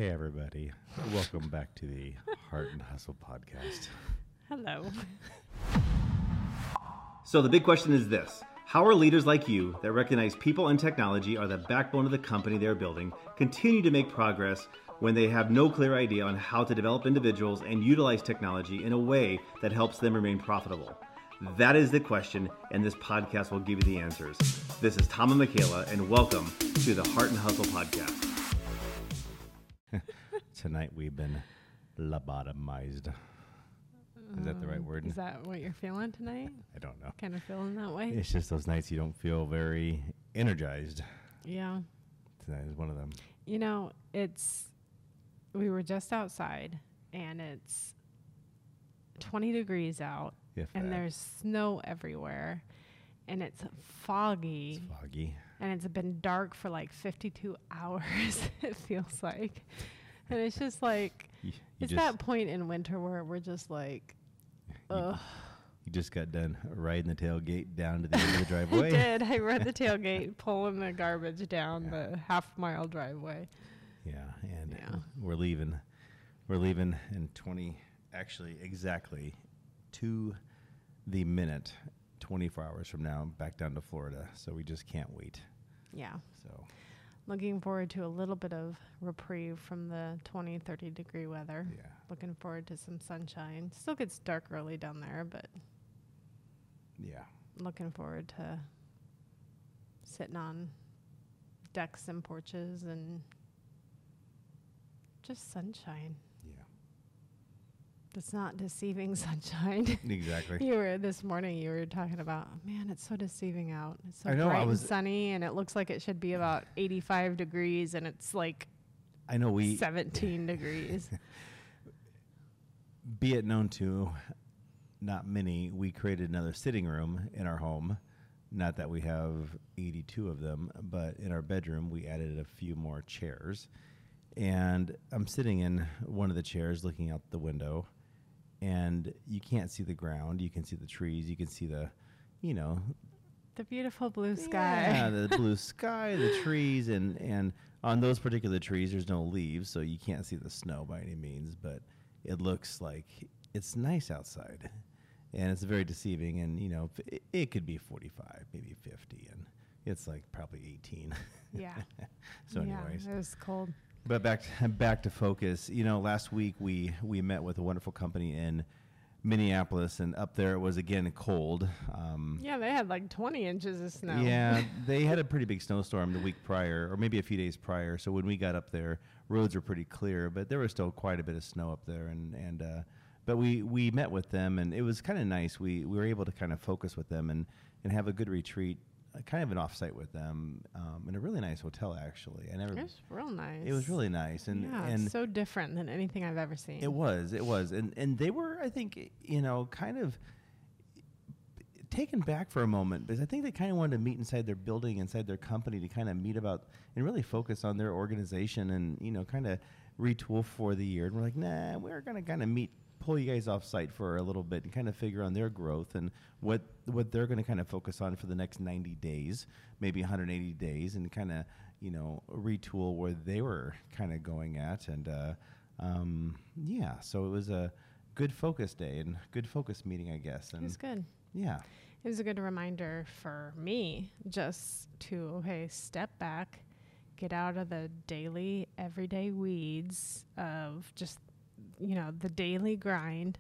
Hey, everybody. Welcome back to the Heart and Hustle podcast. Hello. So the big question is this. How are leaders like you that recognize people and technology are the backbone of the company they're building continue to make progress when they have no clear idea on how to develop individuals and utilize technology in a way that helps them remain profitable? That is the question, and this podcast will give you the answers. This is Tom and Michaela, and welcome to the Heart and Hustle podcast. Tonight we've been lobotomized. Is that the right word? Is that what you're feeling tonight? I don't know. Kind of feeling that way? It's just those nights you don't feel very energized. Yeah. Tonight is one of them. You know, we were just outside and it's 20 degrees out and there's snow everywhere and it's foggy. It's foggy. And it's been dark for like 52 hours, it feels like. And it's just like, it's that point in winter where we're just like, ugh. You just got done riding the tailgate down to the end of the driveway. I did. I rode the tailgate, pulling the garbage down the half-mile driveway. Yeah, and we're leaving. We're leaving in exactly to the minute, 24 hours from now, back down to Florida. So we just can't wait. Yeah. So looking forward to a little bit of reprieve from the 20, 30 degree weather. Yeah. Looking forward to some sunshine. Still gets dark early down there, but yeah. Looking forward to sitting on decks and porches and just sunshine. Yeah. It's not deceiving sunshine. Exactly. This morning you were talking about, man, it's so deceiving out. It's so I know, bright and sunny, and it looks like it should be about 85 degrees, and it's like 17 degrees. Be it known to not many, we created another sitting room in our home. Not that we have 82 of them, but in our bedroom we added a few more chairs. And I'm sitting in one of the chairs looking out the window, and you can't see the ground. You can see the trees. You can see the beautiful blue sky. Yeah, the blue sky, the trees, and on those particular trees, there's no leaves, so you can't see the snow by any means, but it looks like it's nice outside, and it's very deceiving, and, it could be 45, maybe 50, and it's like probably 18. Yeah. So anyways. Yeah, it was cold. But back to focus. Last week we met with a wonderful company in Minneapolis, and up there it was again cold. Yeah, they had like 20 inches of snow. Yeah, they had a pretty big snowstorm the week prior, or maybe a few days prior. So when we got up there, roads were pretty clear, but there was still quite a bit of snow up there. But we met with them, and it was kind of nice. We were able to kind of focus with them and have a good retreat. Kind of an offsite with them in a really nice hotel, actually. It was real nice. It was really nice, and it's so different than anything I've ever seen. It was, and they were, I think, kind of taken back for a moment, because I think they kind of wanted to meet inside their building, inside their company, to kind of meet about and really focus on their organization and kind of retool for the year. And we're like, nah, we're gonna kind of pull you guys off site for a little bit and kind of figure on their growth and what they're going to kind of focus on for the next 90 days, maybe 180 days, and kind of, retool where they were kind of going at. And, so it was a good focus day and good focus meeting, I guess. And it was good. Yeah. It was a good reminder for me just to, step back, get out of the daily, everyday weeds of just the daily grind,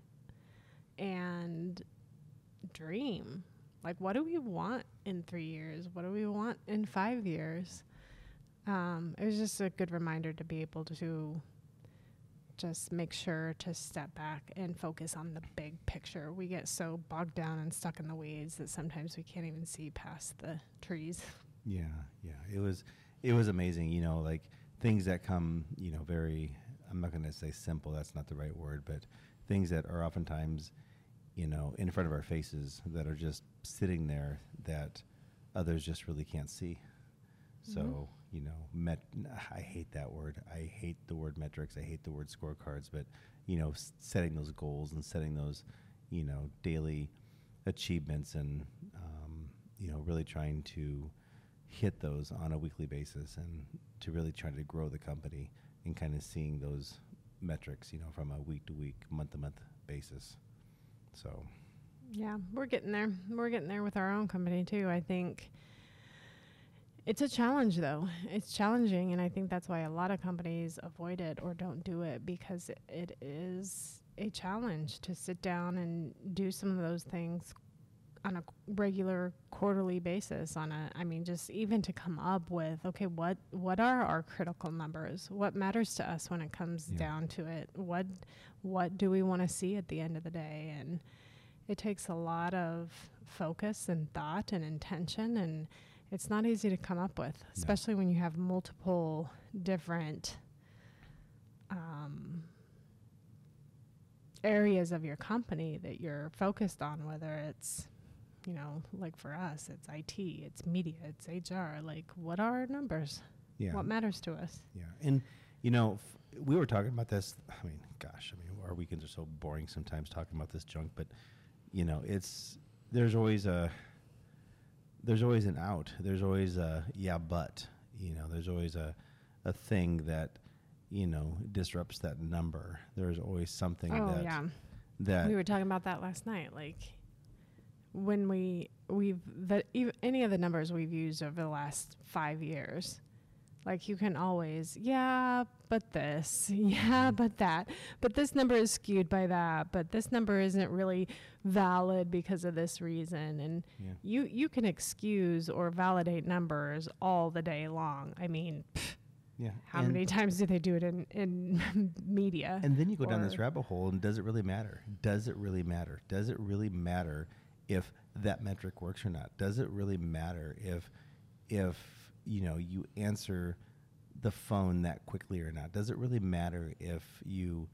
and dream. Like, what do we want in 3 years? What do we want in 5 years? It was just a good reminder to be able to just make sure to step back and focus on the big picture. We get so bogged down and stuck in the weeds that sometimes we can't even see past the trees. Yeah. It was amazing, like things that come, very, I'm not going to say simple, that's not the right word, but things that are oftentimes, in front of our faces that are just sitting there that others just really can't see. Mm-hmm. So, I hate that word. I hate the word metrics. I hate the word scorecards, but, setting those goals and setting those, daily achievements and, really trying to hit those on a weekly basis and to really try to grow the company and kind of seeing those metrics, from a week to week, month to month basis. So, Yeah, we're getting there. We're getting there with our own company too. I think it's a challenge though. It's challenging, and I think that's why a lot of companies avoid it or don't do it, because it is a challenge to sit down and do some of those things on a regular quarterly basis just even to come up with, okay, what are our critical numbers? What matters to us when it comes down to it? What do we want to see at the end of the day? And it takes a lot of focus and thought and intention, and it's not easy to come up with, especially when you have multiple different areas of your company that you're focused on, whether it's, like for us, it's IT, it's media, it's HR. Like, what are our numbers? Yeah. What matters to us? Yeah. And, we were talking about this. Our weekends are so boring sometimes talking about this junk, but, there's always an out. There's always but, there's always a thing that, disrupts that number. There's always something that we were talking about that last night. Like, when any of the numbers we've used over the last 5 years, like, you can always, but this, but that, but this number is skewed by that, but this number isn't really valid because of this reason. And you can excuse or validate numbers all the day long. How many times do they do it in media? And then you go down this rabbit hole, and does it really matter? Does it really matter? Does it really matter if that metric works or not? Does it really matter if you answer the phone that quickly or not? Does it really matter if you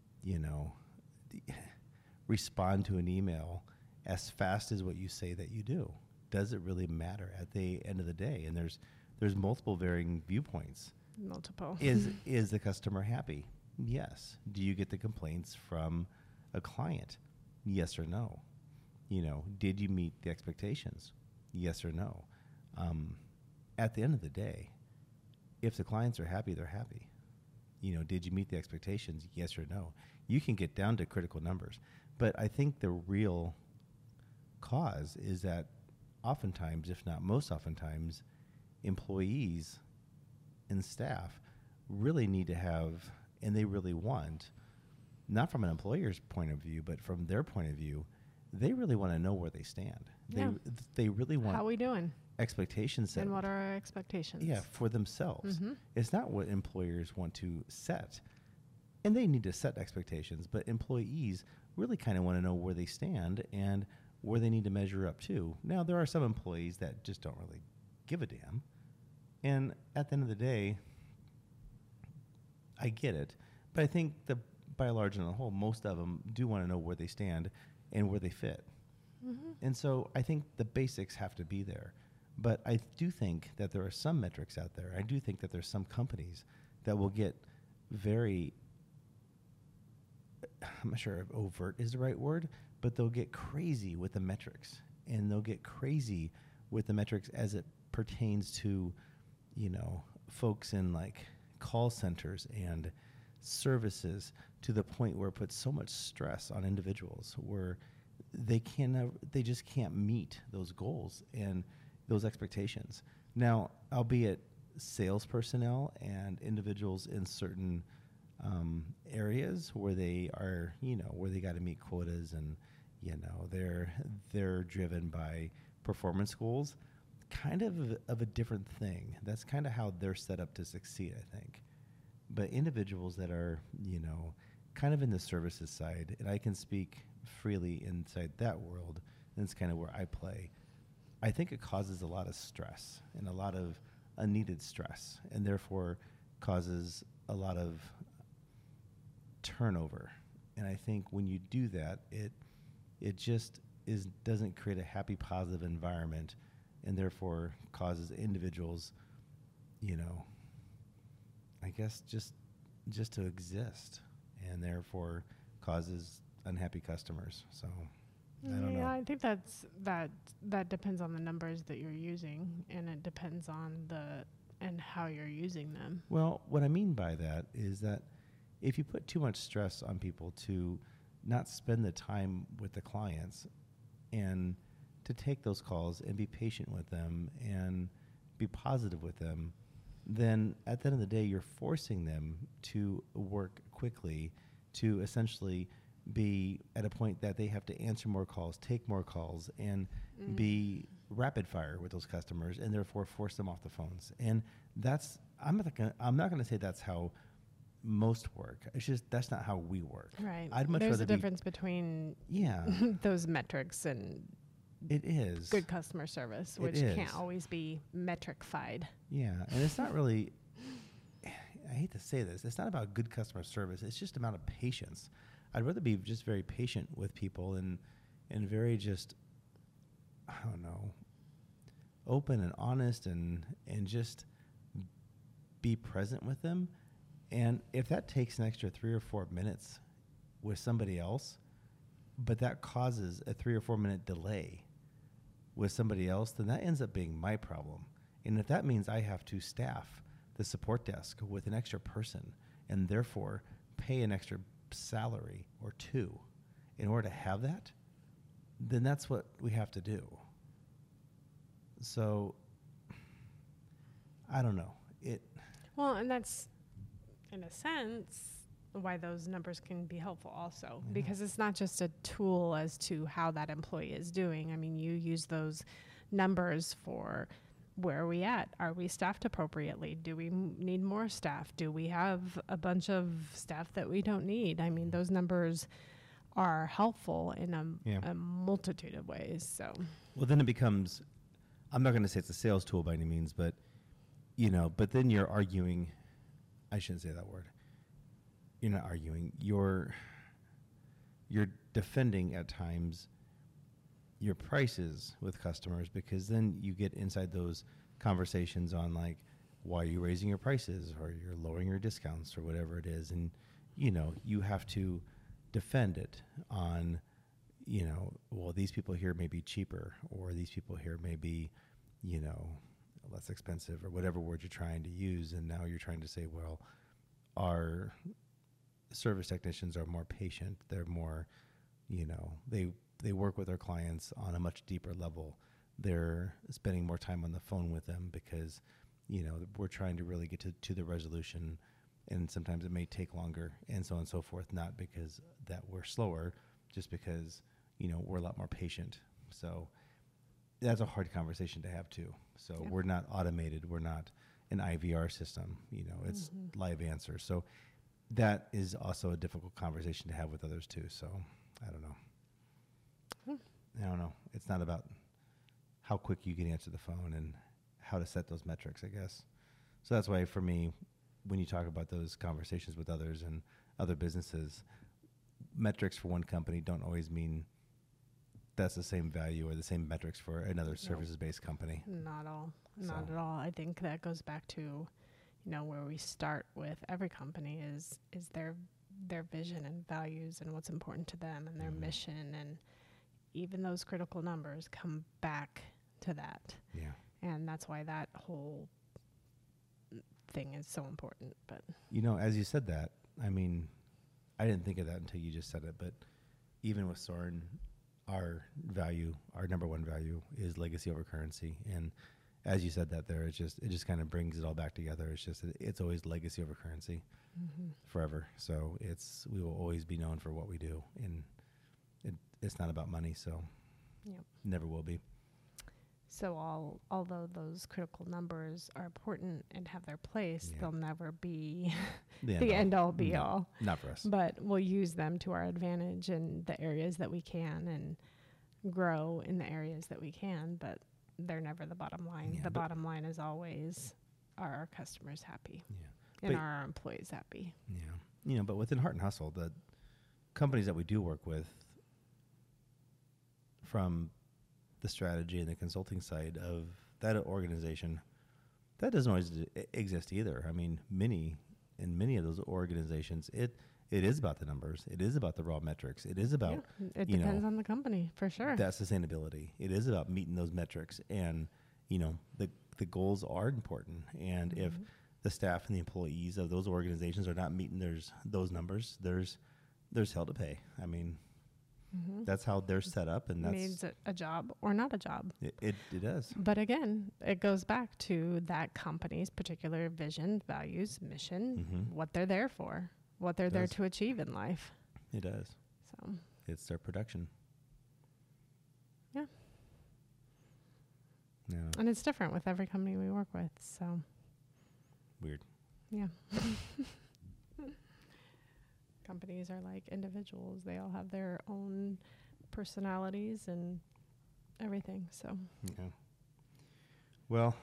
respond to an email as fast as what you say that you do? Does it really matter at the end of the day? And there's multiple varying viewpoints. Multiple. Is the customer happy? Yes. Do you get the complaints from a client? Yes or no? Did you meet the expectations? Yes or no? At the end of the day, if the clients are happy, they're happy. Did you meet the expectations? Yes or no? You can get down to critical numbers. But I think the real cause is that oftentimes, if not most oftentimes, employees and staff really need to have, and they really want, not from an employer's point of view, but from their point of view, they really want to know where they stand. They really want, how we doing? Expectations set. And what are our expectations? Yeah, for themselves. Mm-hmm. It's not what employers want to set. And they need to set expectations, but employees really kind of want to know where they stand and where they need to measure up to. Now, there are some employees that just don't really give a damn. And at the end of the day, I get it. But I think by and large and on the whole, most of them do want to know where they stand and where they fit. Mm-hmm. And so I think the basics have to be there. But I do think that there are some metrics out there. I do think that there's some companies that will get very, I'm not sure if overt is the right word, but they'll get crazy with the metrics. And they'll get crazy with the metrics as it pertains to, folks in like call centers and services, to the point where it puts so much stress on individuals where they just can't meet those goals and those expectations. Now, albeit sales personnel and individuals in certain areas where they are, where they got to meet quotas and, they're driven by performance goals, kind of a different thing. That's kind of how they're set up to succeed, I think. But individuals that are, kind of in the services side, and I can speak freely inside that world, and it's kind of where I play, I think it causes a lot of stress and a lot of unneeded stress, and therefore causes a lot of turnover. And I think when you do that, it just doesn't create a happy, positive environment, and therefore causes individuals, I guess just to exist, and therefore causes unhappy customers. So I don't know. I think that depends on the numbers that you're using, and it depends on the and how you're using them. Well, what I mean by that is that if you put too much stress on people to not spend the time with the clients and to take those calls and be patient with them and be positive with them, then at the end of the day, you're forcing them to work quickly, to essentially be at a point that they have to answer more calls, take more calls, and be rapid fire with those customers, and therefore force them off the phones. And that's I'm not gonna say that's how most work. It's just that's not how we work. Right. I'd much There's rather a difference between Yeah, those metrics and it is good customer service, It which is. can't always be metric-fied. Yeah, and it's not really. I hate to say this. It's not about good customer service. It's just amount of patience. I'd rather be just very patient with people and very just, I don't know, open and honest and just be present with them. And if that takes an extra 3 or 4 minutes with somebody else, but that causes a 3 or 4 minute delay with somebody else, then that ends up being my problem. And if that means I have to staff the support desk with an extra person and therefore pay an extra salary or two in order to have that, then that's what we have to do. So I don't know. Well, and that's, in a sense, why those numbers can be helpful also, Yeah. because it's not just a tool as to how that employee is doing. I mean, you use those numbers for where are we at? Are we staffed appropriately? Do we need more staff? Do we have a bunch of staff that we don't need? I mean, those numbers are helpful in a multitude of ways. So, Well, then it becomes, I'm not going to say it's a sales tool by any means, but, but then you're arguing, I shouldn't say that word. You're not arguing. You're defending at times your prices with customers, because then you get inside those conversations on like, why are you raising your prices or you're lowering your discounts or whatever it is. And, you have to defend it on, well, these people here may be cheaper or these people here may be, less expensive or whatever word you're trying to use. And now you're trying to say, well, our service technicians are more patient. They're more, they work with their clients on a much deeper level. They're spending more time on the phone with them because, we're trying to really get to the resolution, and sometimes it may take longer and so on and so forth, not because that we're slower, just because, we're a lot more patient. So that's a hard conversation to have too. So Yep. we're not automated. We're not an IVR system, it's live answer. So that is also a difficult conversation to have with others too. So I don't know. I don't know. It's not about how quick you can answer the phone and how to set those metrics, I guess. So that's why for me, when you talk about those conversations with others and other businesses, metrics for one company don't always mean that's the same value or the same metrics for another services-based company. not So- at all. I think that goes back to, where we start with every company is their vision and values and what's important to them and their mission, and even those critical numbers come back to that. Yeah. And that's why that whole thing is so important. But As you said that, I mean, I didn't think of that until you just said it, but even with Soren, our number one value is legacy over currency. And as you said that there, it just kind of brings it all back together. It's always legacy over currency forever. So we will always be known for what we do. And it's not about money. So Yep. never will be. So although those critical numbers are important and have their place, Yeah. they'll never be The the end all be No, all. Not for us. But we'll use them to our advantage in the areas that we can and grow in the areas that we can, but they're never the bottom line. Yeah, The but- bottom line is always, are our customers happy Yeah. and But- are our employees happy? Yeah. But within Heart and Hustle, the companies that we do work with, from the strategy and the consulting side of that organization, that doesn't always exist either. I mean, many of those organizations, it is about the numbers. It is about the raw metrics. It is about It depends on the company, for sure. that sustainability. It is about meeting those metrics. And the goals are important, and if the staff and the employees of those organizations are not meeting those numbers, there's hell to pay. I mean, that's how they're set up, and that's means a job or not a job. It does. But again, it goes back to that company's particular vision, values, mission, what they're there for, what they're there to achieve in life. It does. So it's their production. Yeah. Yeah. And it's different with every company we work with. So Weird. yeah. Companies are like individuals. They all have their own personalities and everything. So Yeah. Well,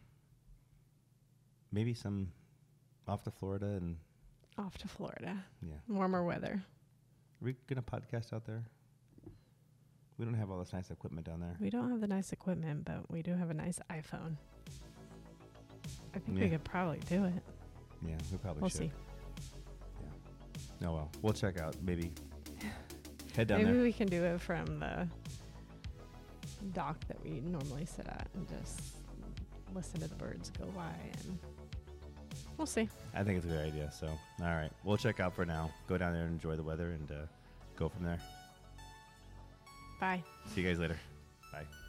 maybe some off to Florida and off to Florida. yeah. Warmer weather. Are we gonna podcast out there? We don't have all this nice equipment down there. We don't have the nice equipment, but we do have a nice iPhone. I think we Yeah. could probably do it. Yeah, we probably We'll should. see. Oh well, we'll check out. Maybe head down Maybe there. we can do it from the dock that we normally sit at and just listen to the birds go by, and we'll see. I think it's a good idea. So, all right, we'll check out for now. Go down there and enjoy the weather, and go from there. Bye. See you guys later. Bye.